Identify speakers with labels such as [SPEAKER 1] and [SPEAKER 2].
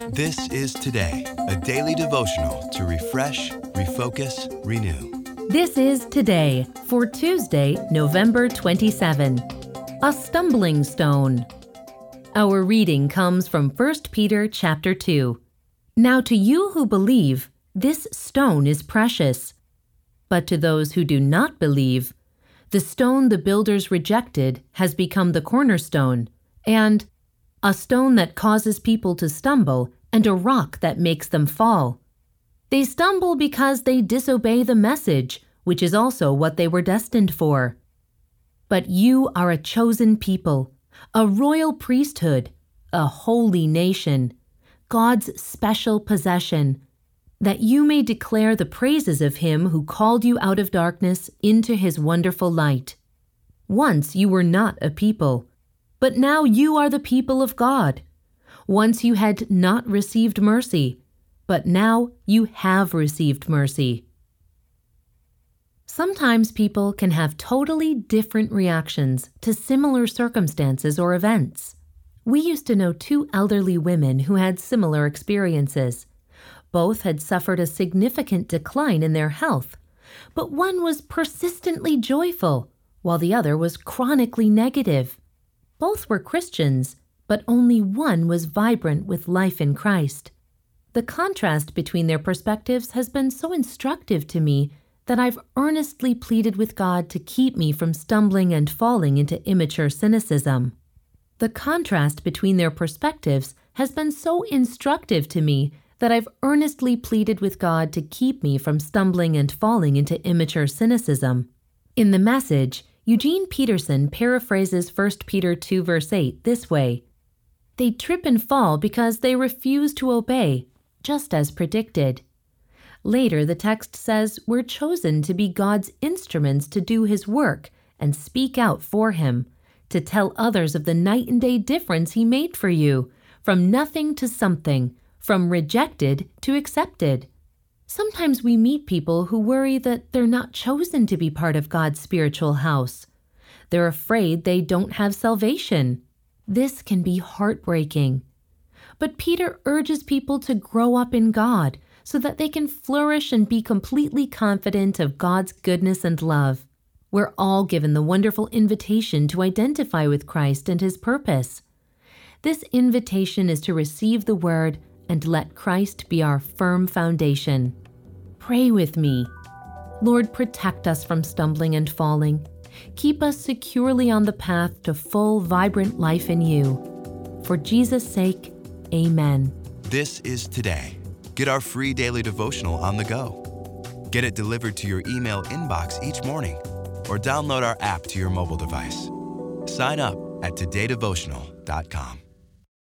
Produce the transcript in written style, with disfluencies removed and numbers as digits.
[SPEAKER 1] This is Today, a daily devotional to refresh, refocus, renew.
[SPEAKER 2] This is Today for Tuesday, November 27. A stumbling stone. Our reading comes from 1 Peter chapter 2. Now to you who believe, this stone is precious. But to those who do not believe, the stone the builders rejected has become the cornerstone, and a stone that causes people to stumble, and a rock that makes them fall. They stumble because they disobey the message, which is also what they were destined for. But you are a chosen people, a royal priesthood, a holy nation, God's special possession, that you may declare the praises of Him who called you out of darkness into His wonderful light. Once you were not a people, but now you are the people of God. Once you had not received mercy, but now you have received mercy. Sometimes people can have totally different reactions to similar circumstances or events. We used to know two elderly women who had similar experiences. Both had suffered a significant decline in their health, but one was persistently joyful, while the other was chronically negative. Both were Christians, but only one was vibrant with life in Christ. The contrast between their perspectives has been so instructive to me that I've earnestly pleaded with God to keep me from stumbling and falling into immature cynicism. The contrast between their perspectives has been so instructive to me that I've earnestly pleaded with God to keep me from stumbling and falling into immature cynicism. In the Message, Eugene Peterson paraphrases 1 Peter 2 verse 8 this way: "They trip and fall because they refuse to obey, just as predicted." Later, the text says we're chosen to be God's instruments to do His work and speak out for Him, to tell others of the night and day difference He made for you, from nothing to something, from rejected to accepted. Sometimes we meet people who worry that they're not chosen to be part of God's spiritual house. They're afraid they don't have salvation. This can be heartbreaking. But Peter urges people to grow up in God so that they can flourish and be completely confident of God's goodness and love. We're all given the wonderful invitation to identify with Christ and His purpose. This invitation is to receive the Word and let Christ be our firm foundation. Pray with me. Lord, protect us from stumbling and falling. Keep us securely on the path to full, vibrant life in You. For Jesus' sake, amen.
[SPEAKER 1] This is Today. Get our free daily devotional on the go. Get it delivered to your email inbox each morning, or download our app to your mobile device. Sign up at todaydevotional.com.